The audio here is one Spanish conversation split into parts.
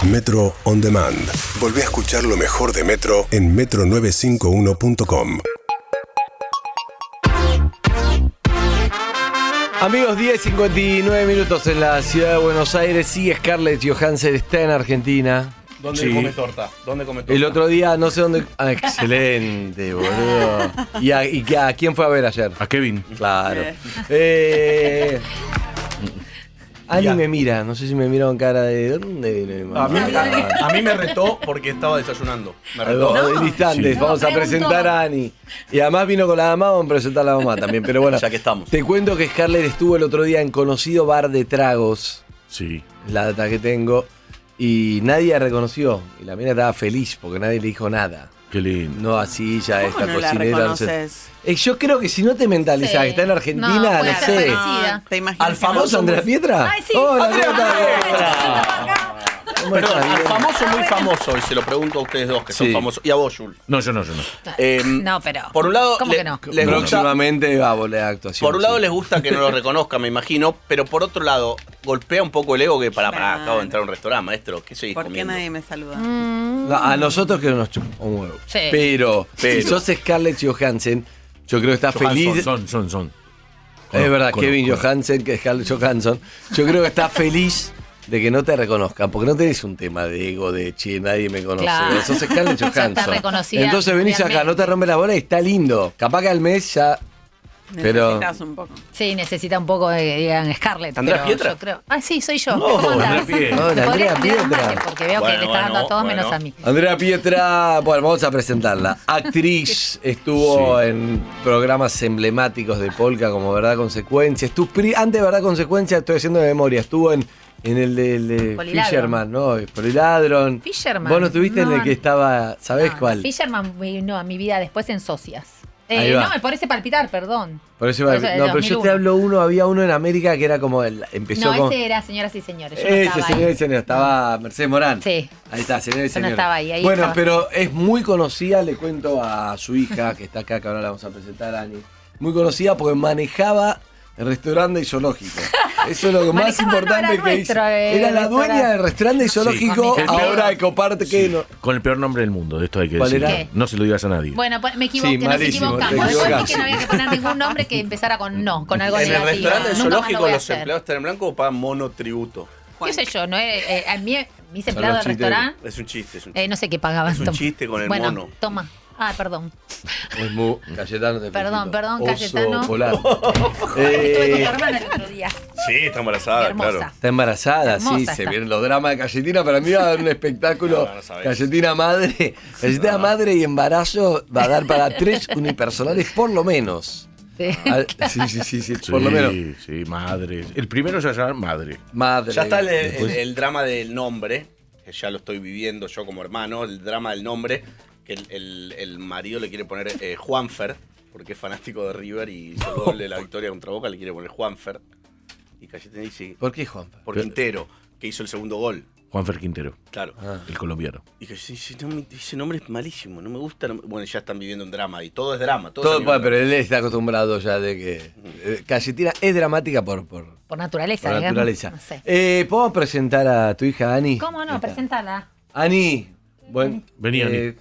Metro On Demand. Volvé a escuchar lo mejor de Metro en metro951.com. Amigos, 10:59 minutos en la ciudad de Buenos Aires. Sí, Scarlett Johansson está en Argentina. ¿Dónde come torta? ¿Dónde come torta? El otro día, no sé dónde... Ah, excelente, boludo. ¿Y a quién fue a ver ayer? A Kevin. Claro. Ani me mira, no sé si me mira con cara de... ¿Dónde viene mi A mamá? mí me retó porque estaba desayunando. Me retó. No, en instantes, Sí. vamos a preguntó. presentar a Ani. Y además vino con la mamá, vamos a presentar a la mamá también. Pero bueno, Ya que estamos. te cuento que Scarlett estuvo el otro día en conocido bar de tragos. Sí. Es la data que tengo. Y nadie la reconoció. Y la mina estaba feliz porque nadie le dijo nada. Qué lindo. No así, ya ¿Cómo esta no la cocinera. No sé. reconoces? Yo creo que si no te mentalizas que está en Argentina, no, puede ser sé. parecida. ¿Te imaginas ¿Al que no famoso somos- Andrea Pietra? Ay, sí. Hola, Andrea ¿cómo estás? Pietra. ¿Cómo Perdón, estás? al Bien. famoso muy famoso, y se lo pregunto a ustedes dos que son Sí. famosos, y a vos, Jul. No, yo no. No, pero. Por un lado, ¿Cómo que no? les gusta, Próximamente va a volver a actuación. por un lado sí. les gusta que no lo reconozca, me imagino, pero por otro lado, golpea un poco el ego que para, Claro. acabo de entrar a un restaurante, maestro, ¿qué seguís ¿Por qué comiendo? nadie me saluda? No, a nosotros que nos chupa un huevo. Sí. Pero si sos Scarlett Johansson, yo creo que está feliz. Son. Es verdad, Kevin Conozco. Johansen, que es Scarlett Johansson. Yo creo que está feliz de que no te reconozcan, porque no tenés un tema de ego, de che, nadie me conoce. Claro. Sos Scarlett Ya está Johansson. reconocida Entonces venís acá, mundialmente. no te rompes la bola y está lindo. Capaz que al mes ya. Pero. Necesitas un poco. Sí, necesita un poco de que digan Scarlett. ¿Andrea pero Pietra? Yo creo. Ah, sí, soy yo. No, ¿Cómo andás? Andrea Pietra. Hola, ¿Me podrías Andrea cambiar Pietra. mate? Porque veo que Bueno, le está dando a bueno, todos bueno. menos a mí. Andrea Pietra, bueno, vamos a presentarla. Actriz, estuvo en programas emblemáticos de Polka como Verdad Consecuencia. Antes de Verdad Consecuencia, estoy haciendo de memoria, estuvo en el de Poliladron. Fisherman, ¿no? Poliladron. Fisherman. Vos no estuviste en No, el que estaba, ¿sabés No, cuál? Fisherman vino a mi vida después en Socias. Ahí va. No, por ese palpitar, perdón. Por eso, Por eso, no, pero yo 2001. te hablo había uno en América que era como empezó No, con ese era Señoras y Señores. Yo no ese estaba señor ahí. y señor, estaba Mercedes Morán. Sí. Ahí está, señor y Yo no señor. estaba ahí, ahí bueno, estaba. pero es muy conocida, le cuento a su hija, que está acá, que ahora la vamos a presentar, Ani. Muy conocida porque manejaba el restaurante y zoológico. Eso es lo que más Manejaba, no, importante era que nuestro, hizo. Era la dueña restaurante. del restaurante y zoológico, Sí. ahora de comparte que no. Con el peor nombre del mundo, esto hay que ¿Cuál decir. era? ¿Qué? No se lo digas a nadie. Bueno, pues me equivoqué, Sí, nos malísimo, te equivocamos. Yo dije equivocaste. que no había que poner ningún nombre que empezara con no, con algo En el negativo. restaurante del Nunca más lo zoológico voy a los hacer. empleados están en blanco pagan monotributo. ¿Qué sé yo? ¿No? A mí, mis Son empleados los del chistes. restaurante, Es un chiste. no sé qué pagaban. Es un Toma. chiste con el bueno, mono. Toma. Ah, perdón. Es muy. Cayetano te Perdón, felicito. perdón, Oso Cayetano. polar. Estuve con tu hermana el otro día. Sí, está embarazada, Hermosa. claro. Está embarazada, sí, Hermosa se está. vienen los dramas de Cayetina. Para mí va a dar un espectáculo. No sabés. Cayetina madre. Cayetina madre y embarazo va a dar para 3 unipersonales por lo menos. Sí. Sí, por lo menos. Sí, madre. El primero se va a llamar Madre. Madre. Ya está Después- el drama del nombre, que ya lo estoy viviendo yo como hermano, el drama del nombre, que el marido le quiere poner Juanfer, porque es fanático de River y hizo el gol de la victoria contra Boca, le quiere poner Juanfer. Y Cayetana dice, ¿Por qué, Juan? por Quintero, que hizo el segundo gol. Juanfer Quintero, Claro. Ah. el colombiano. Y que dice, no, ese nombre es malísimo, no me gusta. Bueno, ya están viviendo un drama y todo es drama. Todo, es bueno, pero él está acostumbrado ya de que. Cayetina es dramática por Por naturaleza, por digamos. naturaleza. No sé. ¿Podemos presentar a tu hija Ani? ¿Cómo no? Preséntala. Ani. Bueno, Vení,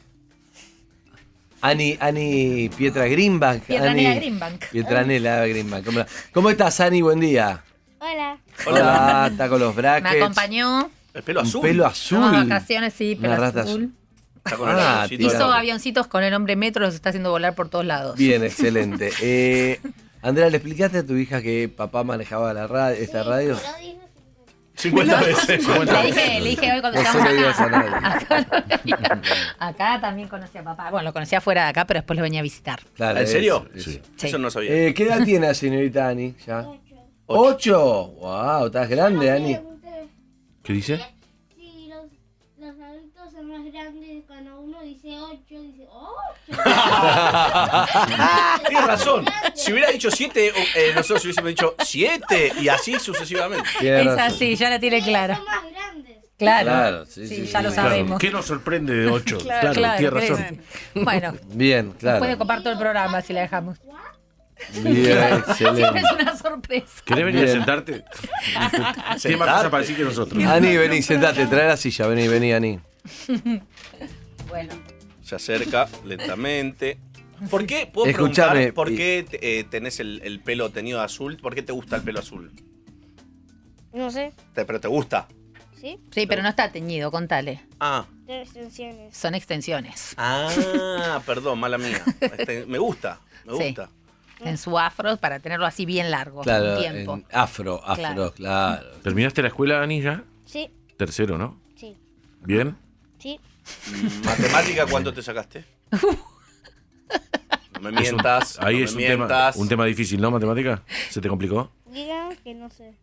Ani Pietra Greenbank. Pietranela Ani- Greenbank. Pietranela Greenbank. ¿Cómo estás, Ani? Buen día. Hola. Hola, está con los Me brackets. acompañó. El pelo Un azul. pelo Unas azul. vacaciones, sí, Una pero rata azul. Está con el Ah, avioncito. tira. Hizo avioncitos con el nombre Metro, los está haciendo volar por todos lados. Bien, excelente. Andrea, ¿le explicaste a tu hija que papá manejaba esta radio? Pero dije, 50 veces. Le dije hoy cuando No se llegamos lo digas a nadie. acá también conocí a papá. Bueno, lo conocía fuera de acá, pero después lo venía a visitar. Claro, ¿En serio? eso. Sí. Sí. Eso no sabía. ¿Qué edad tiene la señorita Ani? ¿Ya? 8. ¡Wow! ¿Estás grande, Ani? pregunté ¿Qué dice? si los adultos son más grandes cuando uno dice 8, dice 8. Tienes razón. Si hubiera dicho 7, nosotros hubiésemos dicho 7 y así sucesivamente. Tiene Es razón. así, ya la tiene clara. Son más grandes. Claro. Claro, sí, Sí, sí, ya sí, lo sí. sabemos. ¿Qué nos sorprende de 8? Claro, Claro, tiene ¿qué razón. decir? Bueno, Bien, claro. puede copar todo el programa si la dejamos. Bien, Siempre excelente. es una sorpresa. ¿Querés venir a Bien. sentarte? Tiene más cosas para decir que nosotros. Ani, vení, sentate, trae la silla, vení, Ani. Bueno. Se acerca lentamente. ¿Por qué? ¿Puedo Escuchame, preguntar por qué tenés el pelo teñido de azul? ¿Por qué te gusta el pelo azul? No sé. ¿Pero te gusta? ¿Sí? Sí, pero no está teñido, contale. Ah. Tiene extensiones. Son extensiones. Perdón, mala mía. Me gusta. Sí. En su afro para tenerlo así bien largo. Claro, un tiempo. en afro, claro. ¿Terminaste la escuela, Ani, ya? Sí, Tercero, ¿no? sí, ¿Bien? sí. ¿Matemática cuánto te sacaste? No me mientas. Ahí no es me mientas. un tema difícil, ¿no? ¿Matemática? ¿Se te complicó? Digan que no sé.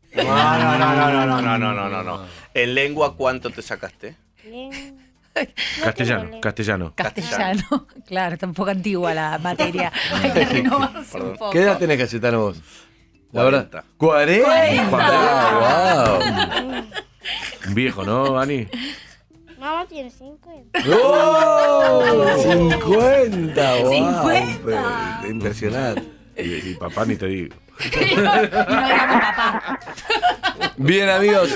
No. ¿En lengua cuánto te sacaste? Leen. Castellano. Claro, está un poco antigua la materia. Hay que renovarse un poco. ¿Qué edad tenés, Cayetano, vos? La 40. verdad. ¡40! ¡Wow! Un viejo, ¿no, Ani? Mamá tiene 50. ¡Oh! 50, wow. 50. Impresionante. Y papá ni te digo. Y no digamos papá. Bien, amigos.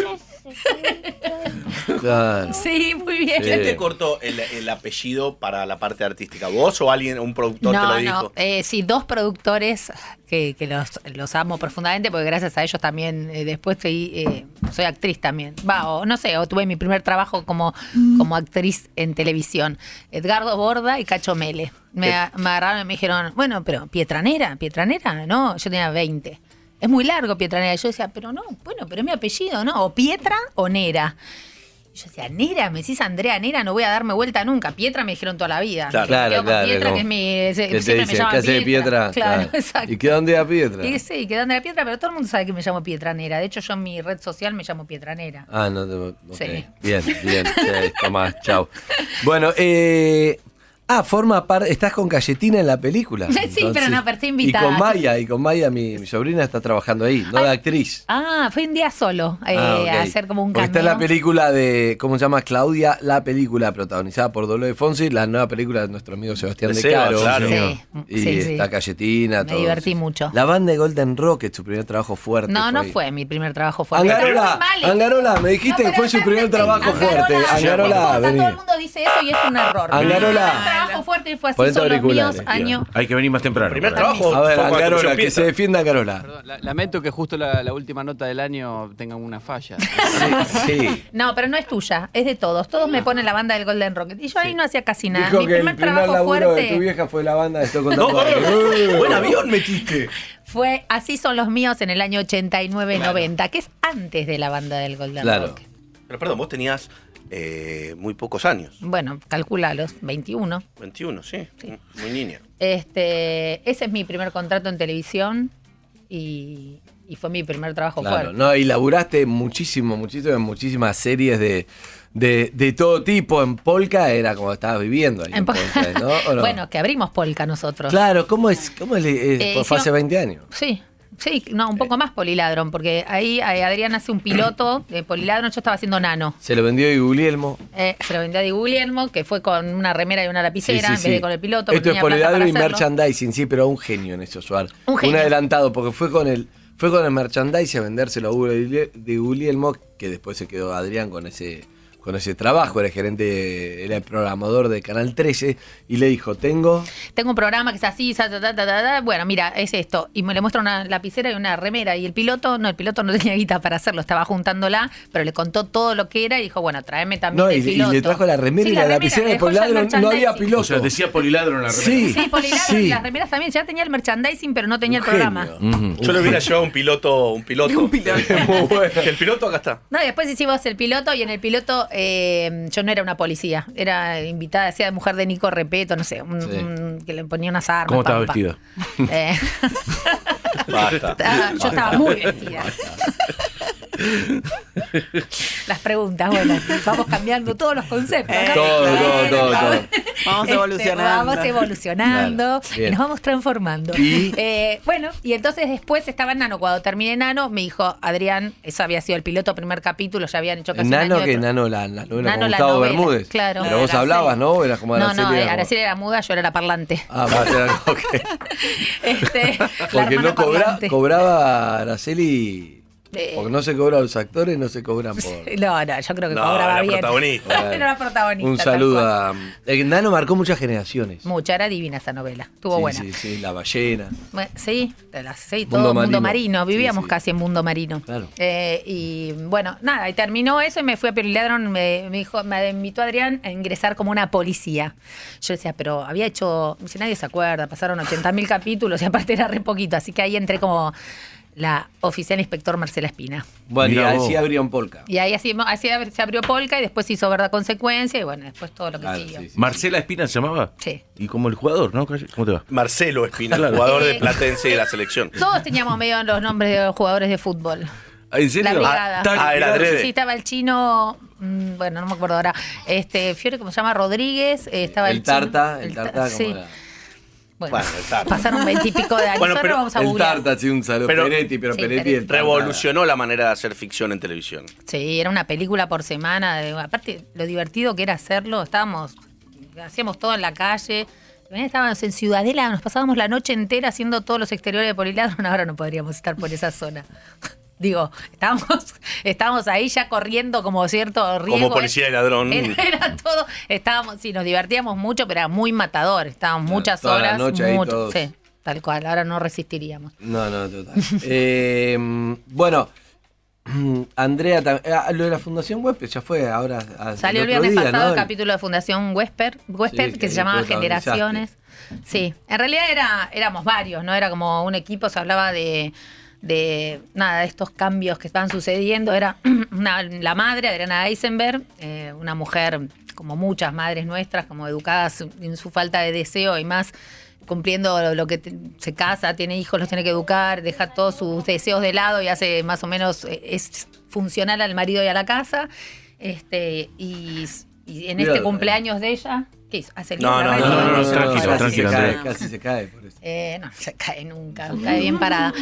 Claro. Sí, muy bien. ¿Quién te cortó el apellido para la parte artística? ¿Vos o alguien, un productor te lo dijo? Sí, dos productores que los amo profundamente porque gracias a ellos también después soy actriz también. O tuve mi primer trabajo como actriz en televisión. Edgardo Borda y Cacho Mele. Me agarraron y me dijeron, bueno, pero Pietranera, no, yo tenía 20. Es muy largo Pietranera. Yo decía, pero es mi apellido, ¿no? O Pietra o Nera. Y yo decía, Nera, me decís Andrea Nera, no voy a darme vuelta nunca. Pietra me dijeron toda la vida. Claro. Pietra, como- que es mi. ¿Qué te Siempre me dice? llaman ¿Qué hace de Pietra? Claro, exacto. ¿Y qué dónde era Pietra? Y sí, que dónde era Pietra, pero todo el mundo sabe que me llamo Pietranera. De hecho, yo en mi red social me llamo Pietranera. Ah, no te. Sí. Bien. Sí, Tomás, chau. Bueno, forma parte. Estás con Cayetina en la película. Sí, pero no, pero estoy invitada. Y con Maya, mi sobrina está trabajando ahí, no de actriz. Fue un día solo Ok. a hacer como un Porque cambio. está en la película de, ¿cómo se llama? Claudia, la película protagonizada por Dolores Fonsi, la nueva película de nuestro amigo Sebastián De de Seba, Caro. claro. Sí, Y sí. está Cayetina, Me todo. divertí mucho. La banda de Golden Rocket, su primer trabajo fuerte. No ahí. fue mi primer trabajo fuerte. Angarola, me dijiste que fue su primer trabajo fuerte. Angarola, vení. Todo el mundo dice eso y es un error. Angarola. Mi primer trabajo fuerte fue así, Ponete son los auriculares, míos, año. Hay que venir más temprano. Primer para- trabajo. A ver, fue cuando Angarola, puso que Pietra. se defienda Angarola. Perdón, lamento que justo la última nota del año tenga una falla. Sí. No, pero no es tuya, es de todos. Todos me ponen la banda del Golden Rocket. Y yo ahí no hacía casi nada. Dijo Mi que el primer primer trabajo laburo de tu fuerte vieja fue la banda de Estoy No, contando. buen avión metiste. fue Así son los míos en el año 89-90, que es antes de la banda del Golden Claro. Rocket. Pero perdón, vos tenías muy pocos años. Bueno, calculalos, 21. 21, sí. Muy niña. Ese es mi primer contrato en televisión y fue mi primer trabajo Claro, fuerte. no, y laburaste muchísimo en muchísimas series de todo tipo. En Polka era como estabas viviendo ahí en Polka, ¿no? ¿O no? Bueno, que abrimos Polka nosotros. Claro, ¿cómo es? Fue hicimos- hace 20 años. Sí, no, un poco más Poliladron, porque ahí Adrián hace un piloto de Poliladron, yo estaba haciendo Nano. Se lo vendió Guglielmo. Se lo vendió a Di Guglielmo, que fue con una remera y una lapicera, en vez de con el piloto. porque Esto es tenía plata Poliladro para y hacerlo. merchandising, sí, pero un genio en eso, Suar. Un genio. adelantado, porque fue con el merchandising a vendérselo a Hugo de Guglielmo, que después se quedó Adrián con ese trabajo, era el programador de Canal 13, y le dijo, tengo un programa que es así, bueno, mira, es esto. Y me le muestra una lapicera y una remera. Y el piloto no tenía guita para hacerlo, estaba juntándola, pero le contó todo lo que era y dijo, bueno, tráeme también el y piloto. le trajo la remera Sí, y la lapicera de dejó ya el Poliladro, no había merchandising. piloto. O sea, decía Poliladro en la remera. Sí, Poliladro y las remeras también. Ya tenía el merchandising, pero no tenía el Un programa. genio. Yo le hubiera llevado un piloto. Muy bueno. El piloto acá está. No, y después hicimos el piloto y en el piloto yo no era una policía, era invitada, hacía de mujer de Nico Repeto, no sé, que le ponía unas armas. ¿Cómo estaba pa. vestida? Eh, Basta. yo estaba muy vestida. Las preguntas, bueno, vamos cambiando todos los conceptos. ¿no? Todo. Vamos evolucionando. Vamos evolucionando Claro, y bien. nos vamos transformando. Y- Bueno, y entonces después estaba en Nano. Cuando terminé Nano, me dijo Adrián, eso había sido el piloto, primer capítulo, ya habían hecho casi un Nano año que de- Nano la novela con Nano, la Gustavo novela, Bermúdez. claro. Pero vos Araceli. hablabas, ¿no? Eras como No, Araceli. era como- Araceli era muda, yo era la parlante. Ah, era ok. La Porque hermana no parlante. cobraba Araceli. Eh, Porque no se cobra a los actores, no se cobran por. No, yo creo que No, cobraba era bien. protagonista. Era la protagonista. Un tal saludo cual. a. Nano marcó muchas generaciones. Mucha, era divina esa novela. Estuvo Sí, buena. sí, la ballena. Bueno, sí, Mundo todo mundo marino. marino. Vivíamos Sí, sí. casi en mundo marino. Claro. Y bueno, nada, y terminó eso y me fui a Pioliladron. Me invitó Adrián a ingresar como una policía. Yo decía, pero había hecho, si nadie se acuerda, pasaron 80.000 capítulos y aparte era re poquito. Así que ahí entré como la oficial inspector Marcela Espina. Bueno, Mirá y vos. así abría un polka. Y ahí así se abrió Polka y después hizo Verdad Consecuencia y bueno, después todo lo que Claro, siguió. sí, sí. Marcela Espina se llamaba. Sí. Y como el jugador, ¿no? ¿Cómo te va? Marcelo Espina, Claro. jugador de Platense de la selección. Todos teníamos medio los nombres de los jugadores de fútbol. Ah, ¿en serio? La brigada. Era adrede. Sí, estaba el chino, bueno, no me acuerdo ahora. Fiore, ¿cómo se llama? Rodríguez. Estaba el Tarta, chino, el Tarta, sí. como era. Bueno, Bueno, el Tarta. pasaron 20 y pico de años. Bueno, Ahora pero vamos a El googlear. Tarta, sí, un saludo. Pero- Peretti, pero Sí, Peretti. Peretti. el Tarta. Revolucionó la manera de hacer ficción en televisión. Sí, era una película por semana. Aparte, lo divertido que era hacerlo. Hacíamos todo en la calle. Estábamos en Ciudadela, nos pasábamos la noche entera haciendo todos los exteriores de Poliladron. Ahora no podríamos estar por esa zona. Digo, estábamos ahí ya corriendo como cierto riesgo. Como policía y ladrón. Era todo. Sí, nos divertíamos mucho, pero era muy matador. Estábamos Claro, muchas toda la horas. noche ahí mucho, todos. sí, tal cual. Ahora no resistiríamos. No, total. Bueno, Andrea, lo de la Fundación Huésped ya fue ahora. Salió el otro viernes día, pasado ¿no? el capítulo de Fundación Huésped, Sí, que que se llamaba protagonizaste. Generaciones. Sí, en realidad éramos varios, no era como un equipo, se hablaba de nada, de estos cambios que estaban sucediendo. Era la madre, Adriana Eisenberg, una mujer como muchas madres nuestras, como educadas en su falta de deseo y más cumpliendo lo que se casa, tiene hijos, los tiene que educar, deja todos sus deseos de lado y hace más o menos, es funcional al marido y a la casa. Y en este Cuidado, cumpleaños de ella, ¿qué hizo? ¿Hace No, libro? no, tranquilo, casi tranquilo, se cae, Andrea. casi se cae por eso. No, se cae nunca, cae bien parada.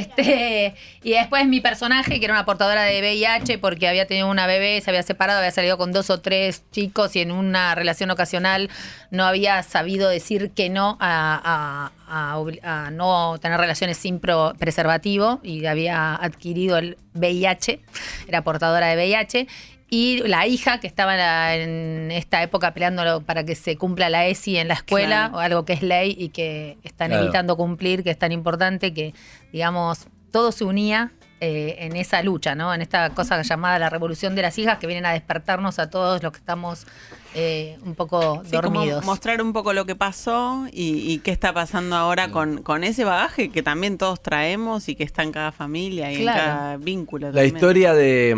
Y después mi personaje, que era una portadora de VIH, porque había tenido una bebé, se había separado, había salido con 2 o 3 chicos y en una relación ocasional no había sabido decir que no a no tener relaciones sin preservativo y había adquirido el VIH, era portadora de VIH. Y la hija que estaba en esta época peleando para que se cumpla la ESI en la escuela, Claro. o algo que es ley y que están Claro. evitando cumplir, que es tan importante que, digamos, todo se unía en esa lucha, ¿no? En esta cosa llamada la revolución de las hijas, que vienen a despertarnos a todos los que estamos un poco Sí, dormidos. como mostrar un poco lo que pasó y qué está pasando ahora con ese bagaje que también todos traemos y que está en cada familia y Claro. en cada vínculo. La también. historia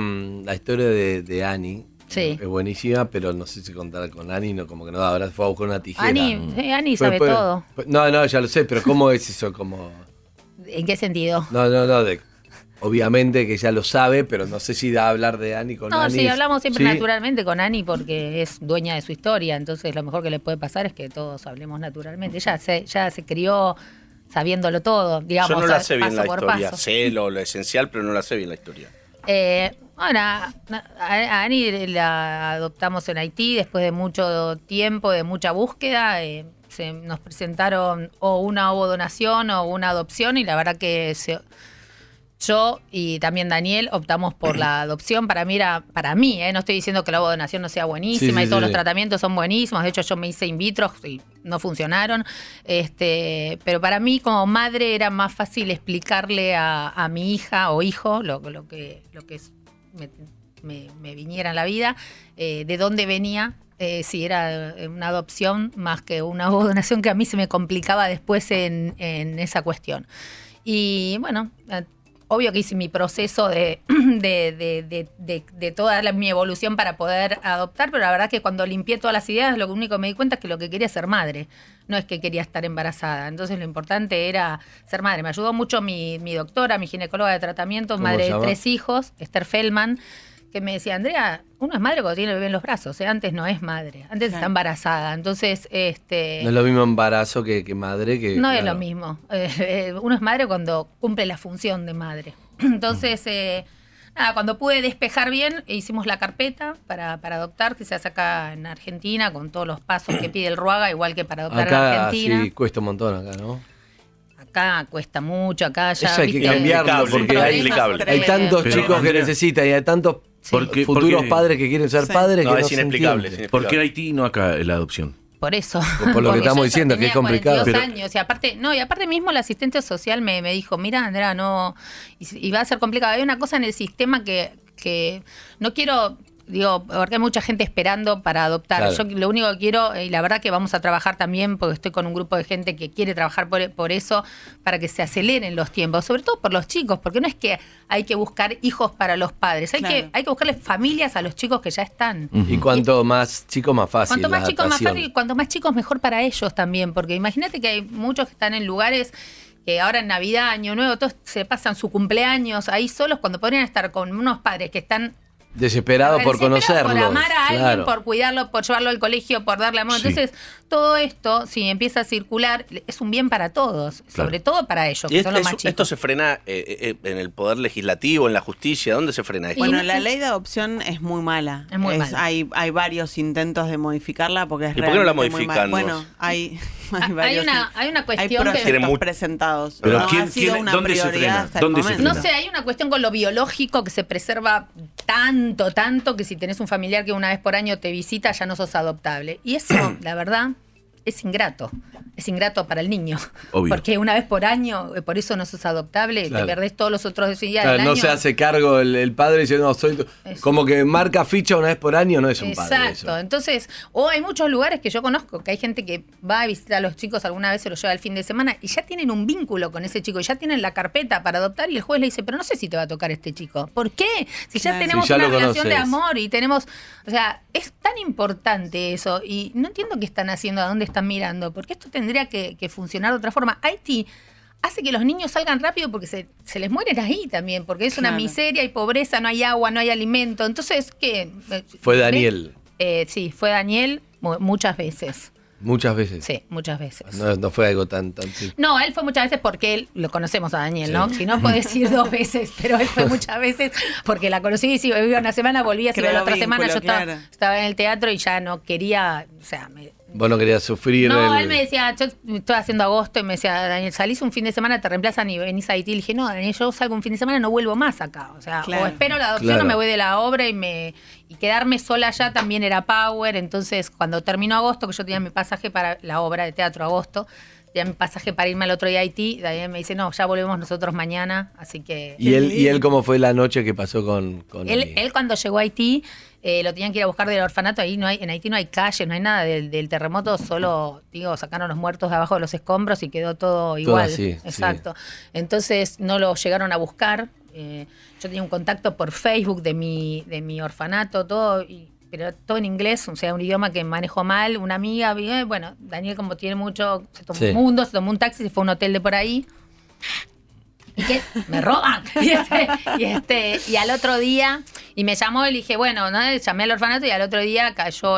de Annie Sí. es buenísima, pero no sé si contar con Annie, no, como que no da, ahora fue a buscar una tijera. Ani Fue- sabe fue- todo. No, ya lo sé, pero ¿cómo es eso? Como... ¿En qué sentido? No, obviamente que ya lo sabe, pero no sé si da a hablar de Annie con No, Annie. sí, hablamos siempre ¿Sí? naturalmente con Ani porque es dueña de su historia, entonces lo mejor que le puede pasar es que todos hablemos naturalmente. Ella se crió sabiéndolo todo, digamos, Yo no la sé bien paso la por historia. paso. Sé lo esencial, pero no la sé bien la historia. Bueno, a Ani la adoptamos en Haití después de mucho tiempo, de mucha búsqueda. Nos presentaron o una donación o una adopción y la verdad que yo y también Daniel optamos por la adopción. Para mí, no estoy diciendo que la donación no sea buenísima Sí, y todos sí. los tratamientos son buenísimos. De hecho, yo me hice in vitro y no funcionaron. Pero para mí, como madre, era más fácil explicarle a mi hija o hijo lo que me viniera en la vida, de dónde venía. Si era una adopción más que una donación, que a mí se me complicaba después en esa cuestión. Y bueno, obvio que hice mi proceso de toda mi evolución para poder adoptar, pero la verdad que cuando limpié todas las ideas, lo único que me di cuenta es que lo que quería es ser madre, no es que quería estar embarazada. Entonces lo importante era ser madre. Me ayudó mucho mi doctora, mi ginecóloga de tratamiento, madre de 3 hijos, Esther Feldman, que me decía, Andrea, uno es madre cuando tiene el bebé en los brazos, antes no es madre, antes está embarazada. Entonces, no es lo mismo embarazo que madre. No es lo mismo. Uno es madre cuando cumple la función de madre. Entonces, cuando pude despejar bien, hicimos la carpeta para adoptar, que se hace acá en Argentina, con todos los pasos que pide el RUAGA, igual que para adoptar acá, en Argentina. Sí, cuesta un montón acá, ¿no? Acá cuesta mucho, acá ya... Eso hay que cambiarlo, porque hay tantos chicos que necesitan y hay tantos futuros padres que quieren ser padres que es inexplicable. ¿Por qué Haití y no acá la adopción? Por eso. Por lo que estamos diciendo, que es complicado. 42 años, y aparte mismo la asistente social me dijo, mira, Andrea, no... Y va a ser complicado. Hay una cosa en el sistema que no quiero... Digo, porque hay mucha gente esperando para adoptar. Claro. Yo lo único que quiero, y la verdad que vamos a trabajar también, porque estoy con un grupo de gente que quiere trabajar por eso, para que se aceleren los tiempos, sobre todo por los chicos, porque no es que hay que buscar hijos para los padres, hay que buscarles familias a los chicos que ya están. Y cuanto más chicos, más fácil. Cuanto más chicos, más fácil, y cuanto más chicos, mejor para ellos también, porque imagínate que hay muchos que están en lugares que ahora en Navidad, Año Nuevo, todos se pasan su cumpleaños ahí solos, cuando podrían estar con unos padres que están desesperado por conocerlo, por amar a alguien, por cuidarlo, por llevarlo al colegio, por darle amor. Sí. Entonces, todo esto, si empieza a circular, es un bien para todos, sobre todo para ellos, que son los más chicos. ¿Esto se frena en el poder legislativo, en la justicia? ¿Dónde se frena esto? Bueno, la ley de adopción es muy mala. Es muy mala. Hay varios intentos de modificarla porque es ¿Y por qué no la modifican? Bueno, hay una cuestión hay proyectos presentados. Pero no ha sido una ¿dónde prioridad se frena? hasta ¿Dónde el se momento. No sé, hay una cuestión con lo biológico que se preserva tanto que si tenés un familiar que una vez por año te visita ya no sos adoptable. Y eso, la verdad, es ingrato. Es ingrato para el niño. Obvio. Porque una vez por año, por eso no sos adoptable, te perdés todos los otros días del año. No se hace cargo el padre diciendo, no, soy como que marca ficha una vez por año, no es un padre. Exacto. Entonces, hay muchos lugares que yo conozco, que hay gente que va a visitar a los chicos alguna vez, se los lleva el fin de semana y ya tienen un vínculo con ese chico, ya tienen la carpeta para adoptar y el juez le dice, pero no sé si te va a tocar este chico. ¿Por qué? Si ya tenemos una relación de amor y tenemos... O sea, es tan importante eso y no entiendo qué están haciendo, a dónde están mirando, porque esto tendría que funcionar de otra forma. Haití hace que los niños salgan rápido porque se les mueren ahí también, porque es una miseria y pobreza, no hay agua, no hay alimento. Entonces, ¿qué? Fue Daniel. Sí, fue Daniel muchas veces. ¿Muchas veces? Sí, muchas veces. No fue algo tan sí. No, él fue muchas veces porque él, lo conocemos a Daniel, ¿no? Si no, podés ir 2 veces, pero él fue muchas veces porque la conocí y si vivía una semana, volvía, si la otra semana yo estaba en el teatro y ya no quería, o sea... Vos no querías sufrir. No, él me decía, yo estoy haciendo agosto y me decía, Daniel, salís un fin de semana, te reemplazan y venís a Haití. Le dije, no, Daniel, yo salgo un fin de semana, no vuelvo más acá. O sea, o espero la adopción o me voy de la obra y quedarme sola allá también era power. Entonces, cuando terminó agosto, que yo tenía mi pasaje para la obra de teatro agosto, tenía mi pasaje para irme al otro día a Haití, Daniel me dice, no, ya volvemos nosotros mañana, así que... ¿Y él cómo fue la noche que pasó con él cuando llegó a Haití, lo tenían que ir a buscar del orfanato, ahí en Haití no hay calles, no hay nada del terremoto, solo, sacaron los muertos de abajo de los escombros y quedó todo igual. Todo así, exacto. Sí. Entonces no lo llegaron a buscar. Yo tenía un contacto por Facebook de mi orfanato, todo, pero todo en inglés, o sea, un idioma que manejo mal. Una amiga, bueno, Daniel como tiene mucho, se tomó un taxi, se fue a un hotel de por ahí. ¿Y qué? Me roban. Y al otro día, y me llamó y le dije, bueno, ¿no? Llamé al orfanato y al otro día cayó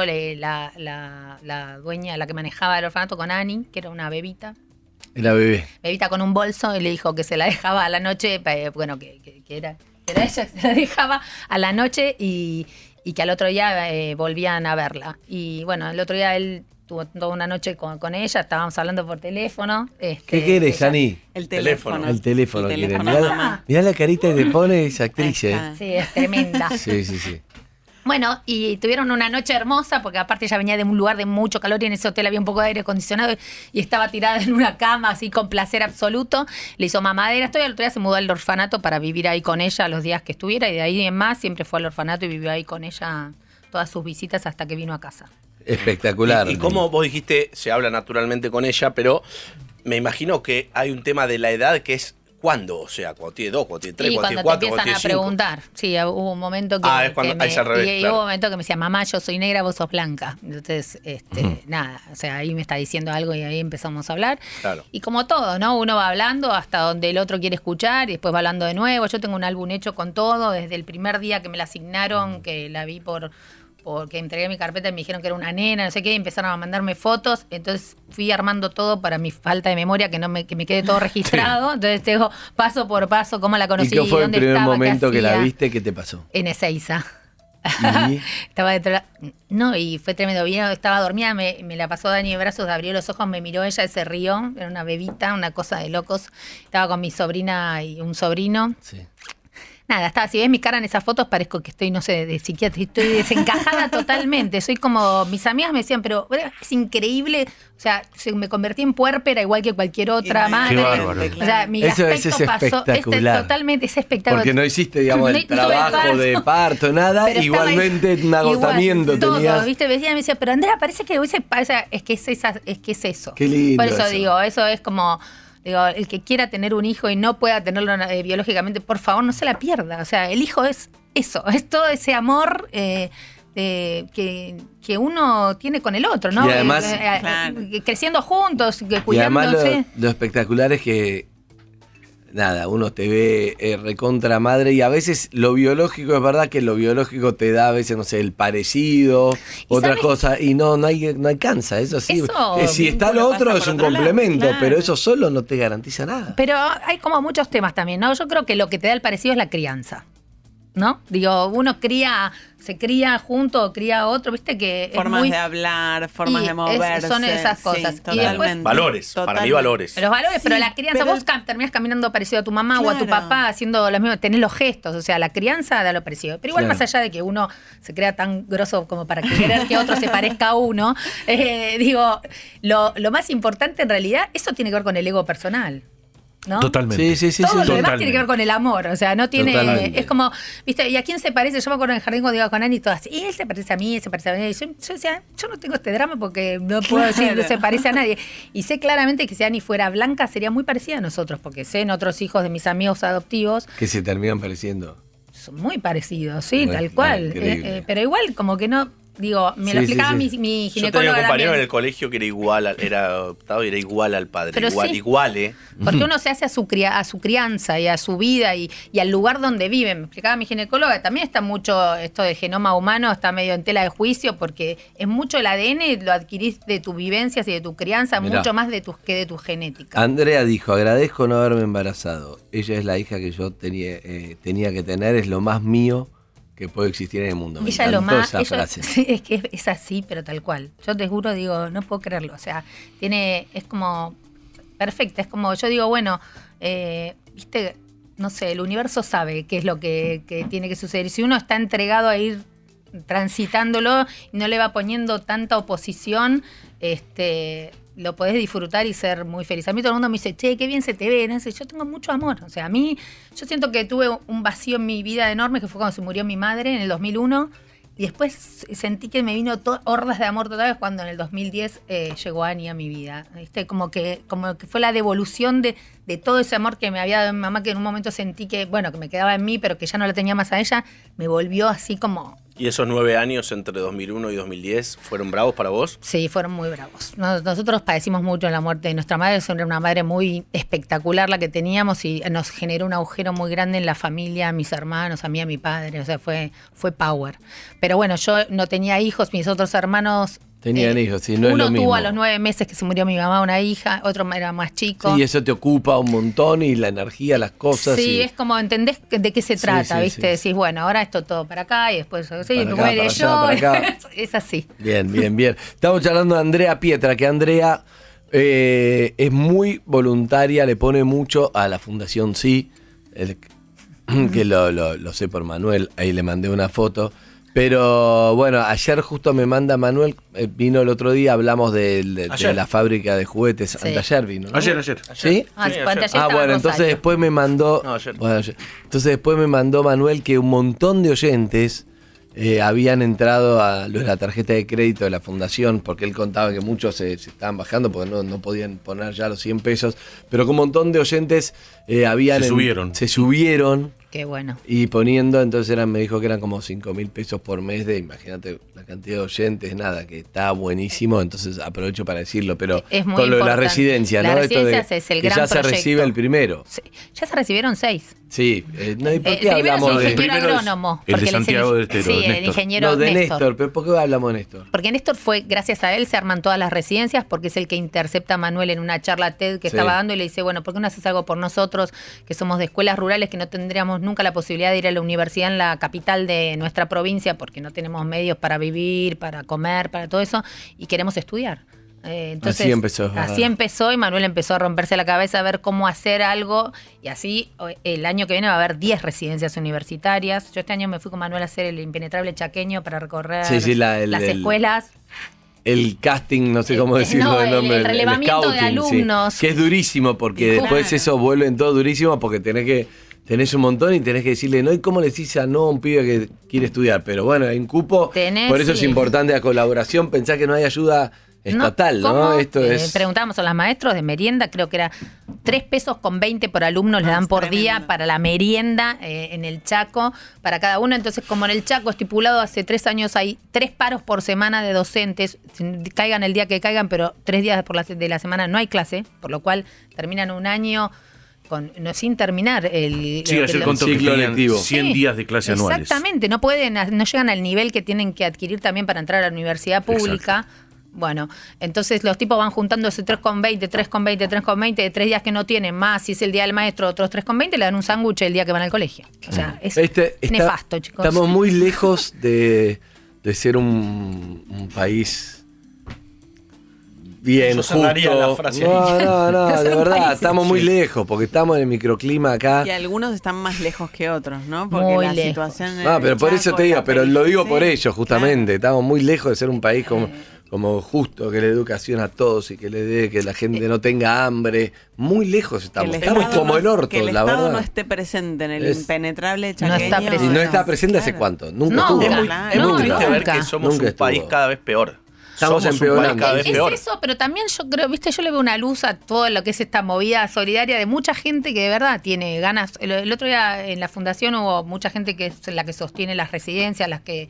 la dueña, la que manejaba el orfanato con Ani, que era una bebita. La bebé. Bebita con un bolso y le dijo que se la dejaba a la noche, bueno, que era ella, se la dejaba a la noche y que al otro día volvían a verla. Y bueno, el otro día él tuvo toda una noche con ella, estábamos hablando por teléfono. ¿Qué querés, Jani? El teléfono. El teléfono quiere. Mirá la carita que te pone esa actriz. Sí, es tremenda. Sí. Bueno, y tuvieron una noche hermosa, porque aparte ella venía de un lugar de mucho calor y en ese hotel había un poco de aire acondicionado y estaba tirada en una cama así con placer absoluto. Le hizo mamadera, y al otro día se mudó al orfanato para vivir ahí con ella los días que estuviera y de ahí en más siempre fue al orfanato y vivió ahí con ella todas sus visitas hasta que vino a casa. Espectacular. Y como vos dijiste, se habla naturalmente con ella, pero me imagino que hay un tema de la edad que es ¿Cuándo? O sea, cuando tiene 2, cuando tiene 3, Y cuando tiene cuando te 4, cuando empiezan tiene a 5. preguntar. Sí, hubo un momento que, Es cuando que es al revés, y claro. hubo un momento que me decía, mamá, yo soy negra, vos sos blanca. Entonces, nada, o sea, ahí me está diciendo algo y ahí empezamos a hablar. Claro. Y como todo, ¿no? Uno va hablando hasta donde el otro quiere escuchar y después va hablando de nuevo. Yo tengo un álbum hecho con todo, desde el primer día que me la asignaron, que la vi porque entregué mi carpeta y me dijeron que era una nena, no sé qué, y empezaron a mandarme fotos, entonces fui armando todo para mi falta de memoria, que me quede todo registrado, entonces tengo paso por paso cómo la conocí, ¿Y qué fue el dónde primer estaba, momento qué que la hacía. viste? ¿Qué te pasó? En Ezeiza. ¿Y? Estaba detrás. No, y fue tremendo. Estaba dormida, me la pasó Dani de brazos, abrió los ojos, me miró ella, se rió, era una bebita, una cosa de locos. Estaba con mi sobrina y un sobrino. Sí. Nada, si ves mi cara en esas fotos parezco que estoy, no sé, de psiquiatra, estoy desencajada totalmente. Soy como, mis amigas me decían, pero es increíble, o sea, me convertí en puérpera igual que cualquier otra madre. Qué bárbaro. O sea, mi Eso aspecto es pasó, espectacular. totalmente, es espectacular. Porque no hiciste, digamos, el No tuve trabajo parto. de parto, nada, Pero estaba igualmente un agotamiento igual, todo, tenías. ¿viste? Me decía, pero Andrea, parece que es que es eso. Qué lindo Por eso eso. digo, eso es como, digo, el que quiera tener un hijo y no pueda tenerlo biológicamente, por favor, no se la pierda. O sea, el hijo es eso, es todo ese amor que uno tiene con el otro, ¿no? Y además- Claro. Creciendo juntos, Y además cuidándose. lo espectacular es que, nada, uno te ve recontra madre y a veces lo biológico, es verdad que lo biológico te da a veces, no sé, el parecido, otras sabes- cosas, y no alcanza, eso sí. Eso Si está lo pasa otro por es un otro lado, complemento, claro. pero eso solo no te garantiza nada. Pero hay como muchos temas también, ¿no? Yo creo que lo que te da el parecido es la crianza, ¿no? Digo, uno se cría junto o cría a otro, viste que Formas es muy... de hablar, formas y de moverse. son esas cosas. Sí, Y después- totalmente. Valores, para mí Totalmente. valores. Los valores, Sí, pero la crianza, pero- vos terminás caminando parecido a tu mamá o a tu Claro. papá, haciendo lo mismo, tenés los gestos, o sea, la crianza da lo parecido. Pero igual Claro. más allá de que uno se crea tan grosso como para querer que otro se parezca a uno, digo, lo más importante en realidad, eso tiene que ver con el ego personal, ¿no? Totalmente. Sí. Todo lo demás Totalmente. tiene que ver con el amor, o sea, no tiene, Totalmente. es como, viste, ¿y a quién se parece? Yo me acuerdo en el jardín cuando iba con Ani y todas, y él se parece a mí, él se parece a mí, y yo decía, yo no tengo este drama porque no puedo decir que se parece a nadie, y sé claramente que si Ani fuera blanca sería muy parecida a nosotros, porque sé en otros hijos de mis amigos adoptivos, Que se terminan pareciendo. son muy parecidos, sí, Bueno, tal cual, increíble. pero igual como que no, digo, me Sí, lo sí, explicaba sí. mi Yo tenía ginecóloga un compañero en también. el colegio que era igual, era adoptado y era igual al padre. Pero Igual, sí. igual. Porque uno se hace a su crianza y a su vida y al lugar donde vive. Me explicaba mi ginecóloga, también está mucho esto de genoma humano, está medio en tela de juicio porque es mucho el ADN, lo adquirís de tus vivencias y de tu crianza, Mirá. mucho más que de tu genética. Andrea dijo, agradezco no haberme embarazado. Ella es la hija que yo tenía que tener, es lo más mío que puede existir en el mundo. Me Ella lo encantó más, esa ella- frase. sí, es que es así, pero tal cual. Yo te juro, digo, no puedo creerlo. O sea, es como perfecta. Es como, yo digo, bueno, viste, no sé, el universo sabe qué es lo que tiene que suceder. Y si uno está entregado a ir transitándolo y no le va poniendo tanta oposición, lo podés disfrutar y ser muy feliz. A mí todo el mundo me dice, che, qué bien se te ve. No sé, yo tengo mucho amor. O sea, a mí, yo siento que tuve un vacío en mi vida enorme, que fue cuando se murió mi madre en el 2001. Y después sentí que me vino hordas de amor totales cuando en el 2010 llegó Ani a mi vida. ¿Viste? Como que fue la devolución de todo ese amor que me había dado mi mamá, que en un momento sentí que, bueno, que me quedaba en mí, pero que ya no la tenía más a ella, me volvió así como... ¿Y esos 9 años entre 2001 y 2010 fueron bravos para vos? Sí, fueron muy bravos. Nosotros padecimos mucho la muerte de nuestra madre, era una madre muy espectacular la que teníamos y nos generó un agujero muy grande en la familia, a mis hermanos, a mí, a mi padre, o sea, fue power. Pero bueno, yo no tenía hijos, mis otros hermanos... Tenían hijos, sí, no es uno lo mismo. tuvo a los 9 meses que se murió mi mamá, una hija, otro era más chico. Sí, eso te ocupa un montón y la energía, las cosas. Sí, y- es como entendés de qué se Sí, trata, sí, ¿viste? sí. Decís, bueno, ahora esto todo para acá y después sí, Para me acá, muere para yo. allá, para acá. Es así. Bien. Estamos charlando de Andrea Pietra, que Andrea es muy voluntaria, le pone mucho a la Fundación Sí, que lo sé por Manuel, ahí le mandé una foto. Pero bueno, ayer justo me manda Manuel, vino el otro día, hablamos de Ayer. la fábrica de juetes, Sí. anteayer vino, ¿no? Ayer. ¿Sí? Sí, Anteayer ayer. estaba en Bueno, entonces Rosario. después me mandó. No, ayer. Bueno, entonces después me mandó Manuel que un montón de oyentes habían entrado a lo de la tarjeta de crédito de la fundación, porque él contaba que muchos se estaban bajando porque no podían poner ya los 100 pesos, pero que un montón de oyentes se subieron. Qué bueno. Y poniendo, entonces me dijo que eran como 5.000 pesos por mes imagínate la cantidad de oyentes, nada, que está buenísimo, entonces aprovecho para decirlo, pero es muy con lo de la importante. residencia, La ¿no? residencia Esto de es el que gran ya proyecto. se recibe el primero. Sí, ya se recibieron 6. Sí, ¿no? ¿Y por El qué hablamos primero es de ingeniero primero es agrónomo. el de porque le Santiago dicen- del Estero, Sí, el Néstor. ingeniero No, de Néstor. Néstor, pero ¿por qué hablamos de Néstor? Porque Néstor fue, gracias a él, se arman todas las residencias, porque es el que intercepta a Manuel en una charla TED que Sí. estaba dando y le dice, bueno, ¿por qué no haces algo por nosotros, que somos de escuelas rurales, que no tendríamos nunca la posibilidad de ir a la universidad en la capital de nuestra provincia, porque no tenemos medios para vivir, para comer, para todo eso, y queremos estudiar? Entonces, Así empezó, Así ¿verdad? empezó y Manuel empezó a romperse la cabeza a ver cómo hacer algo, y así el año que viene va a haber 10 residencias universitarias. Yo este año me fui con Manuel a hacer el impenetrable chaqueño para recorrer Sí, las el- escuelas. El casting, no sé cómo decirlo no, el nombre. el relevamiento de scouting, sí. alumnos. Que es durísimo, porque Claro. después eso vuelven todo durísimo, porque tenés un montón y tenés que decirle, no, ¿y cómo le decís a un pibe que quiere estudiar? Pero bueno, hay un cupo, Tenés, por eso es sí. importante la colaboración, pensá que no hay ayuda estatal, ¿no? ¿cómo? Esto es... Preguntábamos a los maestros de merienda, creo que era 3 pesos con 20 por alumno le dan es por tremendo. día para la merienda en el Chaco, para cada uno. Entonces, como en el Chaco estipulado hace 3 años hay 3 paros por semana de docentes, caigan el día que caigan, pero 3 días de la semana no hay clase, por lo cual terminan un año sin terminar el Sí, ayer contó que ciclo tenían lectivo. 100 Sí, días de clase anuales. Exactamente, no llegan al nivel que tienen que adquirir también para entrar a la universidad pública. Bueno, entonces los tipos van juntando ese 3,20, 3,20, 3,20 de 3 días que no tienen, más si es el día del maestro, otros 3,20, le dan un sándwich el día que van al colegio. O sea, es nefasto, chicos. Estamos muy lejos de ser un país bien, Yo cerraría justo. la frase No, ahí. de verdad, país, estamos muy lejos, porque estamos en el microclima acá. Y algunos están más lejos que otros, ¿no? Porque Muy la lejos. situación en No, el pero por eso Chaco, te digo, la pero lo digo por periferia, ellos, justamente. Estamos muy lejos de ser un país como justo, que le dé educación a todos y que le dé que la gente no tenga hambre. Muy lejos que estamos. el Estamos Estado como no- el orto, que el la Estado verdad. no esté presente en el Es- impenetrable No chaqueño. está presente. Y no está presente hace Claro. cuánto. Nunca No, estuvo. Es muy, Claro. es muy No, triste ver nunca. que somos Nunca un país estuvo. cada vez peor. Estamos Somos un empeorando. país cada vez Es peor. eso, pero también yo creo, viste, yo le veo una luz a todo lo que es esta movida solidaria de mucha gente que de verdad tiene ganas. El otro día en la fundación hubo mucha gente que es la que sostiene las residencias, las que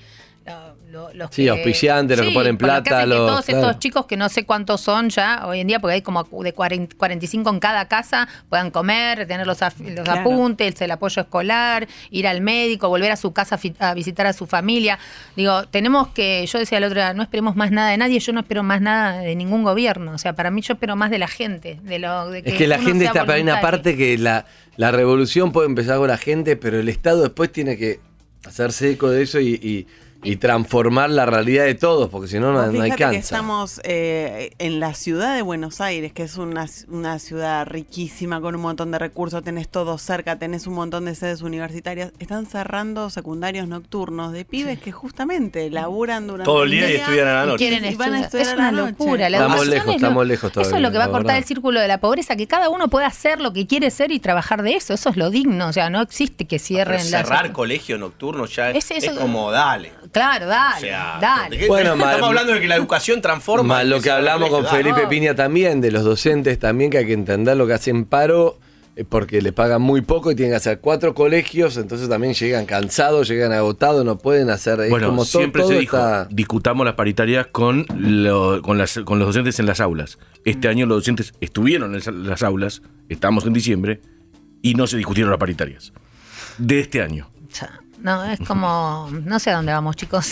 los Sí, auspiciantes, los que ponen por lo que plata, hacen que los- todos claro. estos chicos que no sé cuántos son ya hoy en día, porque hay como de 45 en cada casa, puedan comer, tener los Claro. apuntes, el apoyo escolar, ir al médico, volver a su casa a visitar a su familia. Digo, tenemos que, yo decía el otro día, no esperemos más nada de nadie, yo no espero más nada de ningún gobierno. O sea, para mí yo espero más de la gente, de Es que la uno gente sea está, pero hay una voluntario. parte que la revolución puede empezar con la gente, pero el Estado después tiene que hacerse eco de eso y transformar la realidad de todos, porque si no, no Fíjate que alcanza. estamos en la ciudad de Buenos Aires, que es una ciudad riquísima con un montón de recursos, tenés todo cerca, tenés un montón de sedes universitarias. Están cerrando secundarios nocturnos de pibes que justamente laburan durante Todo el día y estudian a la Y noche. quieren Y van a estudiar. estudiar Es a la una noche. locura. La Estamos educación lejos, es lo- estamos lejos Eso es todavía, lo que va a la cortar verdad. el círculo de la pobreza, que cada uno pueda hacer lo que quiere ser y trabajar de eso. Eso es lo digno. O sea, no existe que Pero cierren las... cerrar colegio nocturno ya Es es eso- como dale. Claro, O dale, sea, dale. ¿de qué- Bueno, estamos mal- hablando de que la educación transforma. Más lo que hablamos con Felipe dale. Piña también, de los docentes también, que hay que entender lo que hacen paro, porque le pagan muy poco y tienen que hacer 4 colegios, entonces también llegan cansados, llegan agotados, no pueden hacer... es Bueno, como siempre todo se dijo, está- discutamos las paritarias con los docentes en las aulas. Este año los docentes estuvieron en las aulas, estamos en diciembre, y no se discutieron las paritarias. De este año. O sea, no, es como... No sé a dónde vamos, chicos.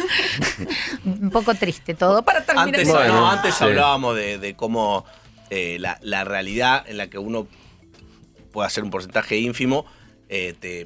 Un poco triste todo. Para terminar... Antes, Bueno, antes sí. hablábamos de cómo la realidad en la que uno puede hacer un porcentaje ínfimo te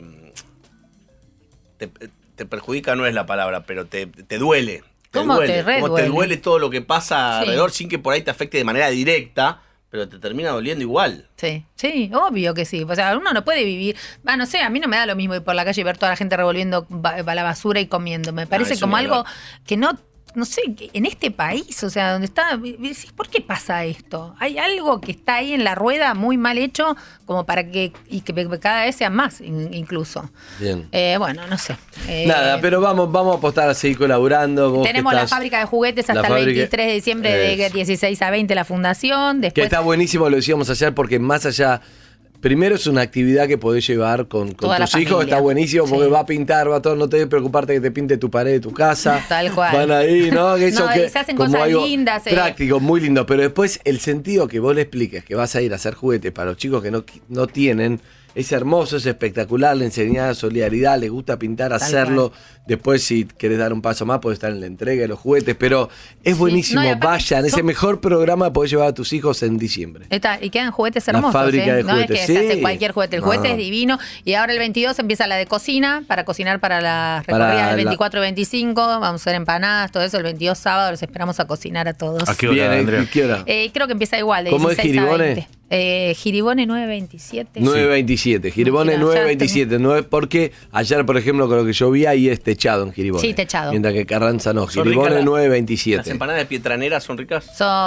perjudica, no es la palabra, pero te duele. ¿Cómo te re Como te duele? duele todo lo que pasa Sí. alrededor sin que por ahí te afecte de manera directa, pero te termina doliendo igual. Sí, sí, obvio que sí. O sea, uno no puede vivir. No sé, a mí no me da lo mismo ir por la calle y ver toda la gente revolviendo la basura y comiendo. Me parece eso como ni algo hablar. que no no sé, en este país, o sea, donde está, decís, ¿por qué pasa esto? Hay algo que está ahí en la rueda muy mal hecho, como para que cada vez sean más, incluso. Bien. Bueno, no sé. Nada, pero vamos a apostar a seguir colaborando. Vos tenemos que la estás- fábrica de juguetes hasta el 23 de diciembre de 16 a 20 la fundación. Que Después está buenísimo, lo decíamos ayer, porque más allá. Primero es una actividad que podés llevar con Toda la tus hijos, familia. está buenísimo porque Sí. va a pintar, va todo, no te debes preocuparte que te pinte tu pared de tu casa. Tal cual. Van ahí, ¿no? Que eso No, que y se hacen como cosas algo lindas, práctico, muy lindo. Pero después el sentido que vos le expliques que vas a ir a hacer juguetes para los chicos que no tienen, es hermoso, es espectacular, le enseñás solidaridad, les gusta pintar, Tal hacerlo. Después, si querés dar un paso más, podés estar en la entrega de los juguetes. Pero es buenísimo, no, y aparte vayan. Es el son- mejor programa que podés llevar a tus hijos en diciembre. Y quedan juguetes La hermosos. fábrica de No juguetes, es que se sí. hace cualquier juguete. El juguete No. es divino. Y ahora el 22 empieza la de cocina, para cocinar para las Para recorridas del la- 24 y 25. Vamos a hacer empanadas, todo eso. El 22 sábado los esperamos a cocinar a todos. ¿A qué hora, Bien, Andrea? ¿y qué hora? Creo que empieza igual, de ¿Cómo es 16 a Giribone? 20. Giribone 927. 927, Giribone Imagina, ya 927, porque ayer, por ejemplo, con lo que yo vi ahí es techado en Giribone. Sí, techado. Mientras que Carranza no, Son Giribone ricas las 927. empanadas de Pietranera son ricas.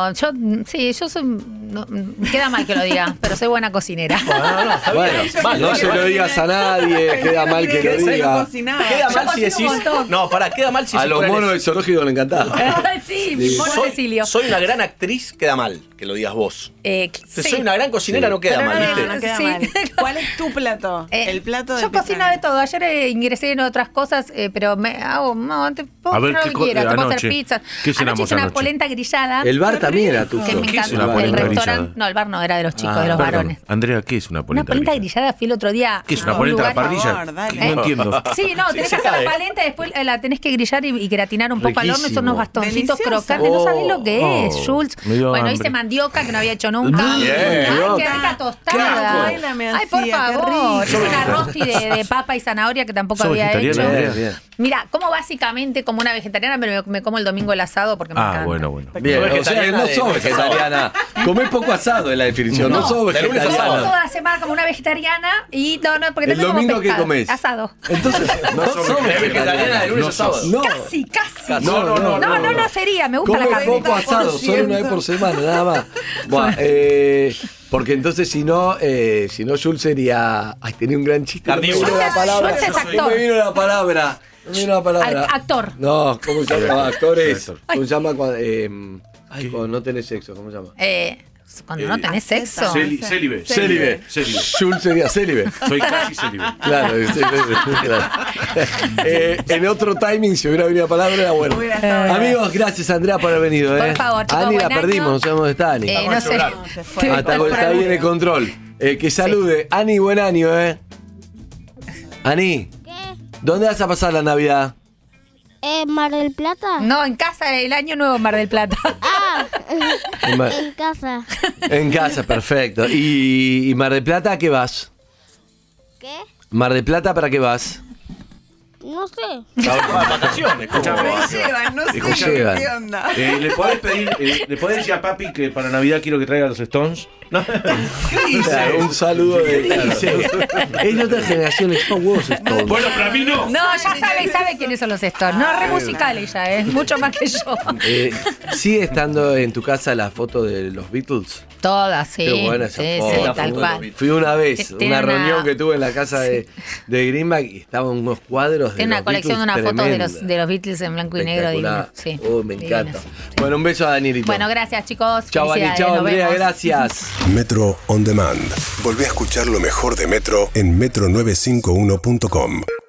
Yo soy. Queda mal que lo diga, pero soy buena cocinera. Bueno, no se lo digas a nadie, queda mal que lo diga. Queda mal si decís. No, pará, queda mal si A se los ponen- monos del zoológico le encantaba. Sí, mi mono Cecilio. Soy una gran actriz, queda mal que lo digas vos. Sí. Soy una gran cocinera, Sí. no queda Pero mal, no, ¿viste? No queda Sí. mal. ¿Cuál es tu plato? El plato de Yo cocino Pietranera. de todo. Ayer ingresé en otras cosas, pero me hago. No, te puedo A ver, hacer ¿qué lo que quieras. Te puedo hacer anoche? pizzas. ¿Qué cenamos Anoche hice una anoche? polenta grillada. El bar también era tuyo. que me ¿Qué es encanta. una El polenta restaurante. grillada? No, el bar no, era de los chicos, Ah, de los Perdón, varones. Andrea, ¿qué es una Una polenta polenta grillada? grillada fui el otro día. ¿Qué es una a un polenta a la lugar- parrilla? favor, dale. No entiendo. Sí, no, tenés que se hacer la cae. polenta, después la tenés que grillar y gratinar un poco al horno. Son Riquísimo. unos bastoncitos Delicioso. crocantes. No sabés lo que es, Oh, Jules. me dio Bueno, hambre. hice mandioca que no había hecho nunca. Bien. Ay, qué Qué rica asco. tostada. Ay, la me Ay, por hacía, qué favor. rico. Hice una rosti de papa y zanahoria que tampoco ¿Sos había hecho. vegetariana, Andrea? Bien, bien. Mira, como básicamente como una vegetariana, pero me como el domingo el asado porque me Ah, encanta. bueno. Bien, Sos o sea que no vegetariana sos de- vegetariana. Comés poco asado es la definición, no, sos de lunes a Como sábado. vegetariana. toda la semana como una vegetariana y no, porque ¿El también como domingo qué pescado. comés? Asado. Entonces, no sos vegetariana de lunes No a sábado. No, Casi, casi. no. Sería, me gusta Come la carne. poco asado, solo una vez por semana, nada más. Buah, porque entonces si no, Jules sería. Ay, tenía un gran chiste. No me Carnívoro. vino la palabra. Jules es No actor. me vino la palabra. No me vino la palabra. Actor. No, ¿cómo se llama? Actores. Actor. ¿Cómo se llama cuando no tenés sexo? ¿Cómo se llama? Cuando no tenés sexo. Célibe. Célibe. Célibe. Jules sería célibe. Soy casi célibe. Claro, sí, claro. En otro timing, si hubiera venido la palabra, era bueno. Hubiera estado bien. Amigos, gracias Andrea por haber venido. Por favor, chicos, Ani la buen perdimos, año. no sabemos dónde está Ani. No sé. No, se fue. Está bien el control. Que salude. Ani, buen año, Ani, ¿Qué? ¿dónde vas a pasar la Navidad? ¿Mar del Plata? No, en casa el año nuevo en Mar del Plata. Ah, En Mar, en casa. en casa, perfecto. ¿Y Mar del Plata a qué vas? ¿Qué? ¿Mar del Plata para qué vas? No sé. Vacaciones, ¿cómo Me va? llevan, no sé Llevan. qué onda. ¿Le podés pedir, le podés decir a papi que para Navidad quiero que traiga los Stones? Claro, un saludo de. Es de otra generación, son huevos estos. Bueno, para mí no. No, ya sabe quiénes son los Stones. No, re musical ella, mucho más que yo. ¿Sigue estando en tu casa la foto de los Beatles? Todas, sí. Qué buena esa sí, foto. sí, tal cual. Fui una vez, Tiene una una- reunión que tuve en la casa de Greenback y estaban unos cuadros de Tiene una los colección de Beatles unas fotos tremenda. de los Beatles en blanco y negro. Espectacular. Divino. Sí, Me divinas. encanta. Bueno, un beso a Danielito. Bueno, gracias, chicos. Chao, Ani. Felicidades, Chao, nos Andrea. vemos. Gracias. Metro On Demand. Volvé a escuchar lo mejor de Metro en metro951.com.